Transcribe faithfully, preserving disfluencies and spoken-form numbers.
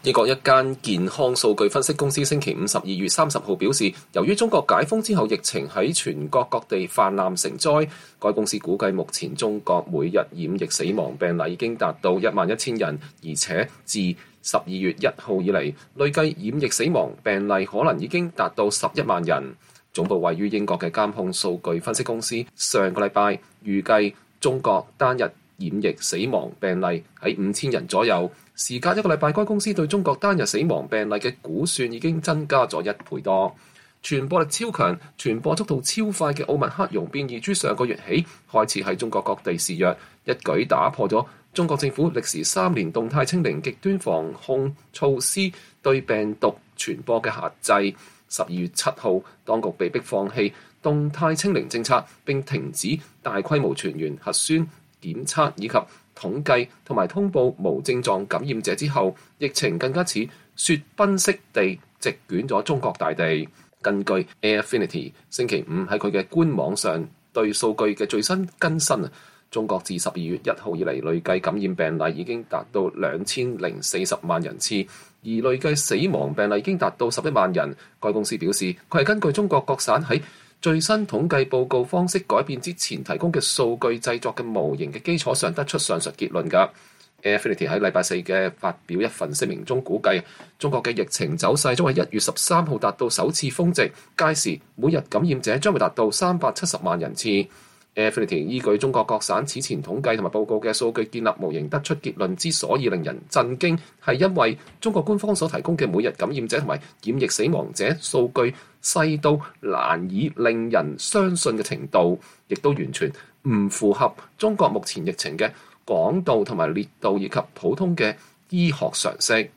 英國一間健康數據分析公司星期五十二月三十號表示，由於中國解封之後疫情喺全國各地泛濫成災，該公司估計目前中國每日染疫死亡病例已經達到一萬一千人，而且自十二月一號以嚟，累計染疫死亡病例可能已經達到十一萬人。總部位於英國嘅監控數據分析公司上個禮拜預計中國單日染疫死亡病例喺五千人左右。時隔一個禮拜，該公司對中國單日死亡病例嘅估算已經增加咗一倍多。傳播力超強、傳播速度超快嘅奧密克戎變異株上個月起開始喺中國各地肆虐，一舉打破咗中國政府歷時三年動態清零極端防控措施對病毒傳播嘅限制。十二月七號，當局被迫放棄動態清零政策，並停止大規模全員核酸檢測以及統計同埋通報無症狀感染者之後，疫情更加似雪崩式地席捲咗中國大地。根據 Airfinity 星期五喺佢嘅官網上對數據嘅最新更新啊，中國自十二月一號以嚟累計感染病例已經達到兩千零四十萬人次，而累計死亡病例已經達到十一萬人。該公司表示，佢係根據中國各省喺最新統計報告方式改變之前提供嘅數據製作嘅模型嘅基礎上得出上述結論㗎。Airfinity 喺禮拜四嘅發表一份聲明中估計，中國嘅疫情走勢將喺一月十三號達到首次峰值，屆時每日感染者將會達到三百七十萬人次。Airfinity 依據中國各省此前統計同埋報告嘅數據建立模型，得出結論之所以令人震驚，係因為中國官方所提供嘅每日感染者同埋染疫死亡者數據細到難以令人相信嘅程度，亦都完全唔符合中國目前疫情嘅廣度同埋烈度以及普通嘅醫學常識。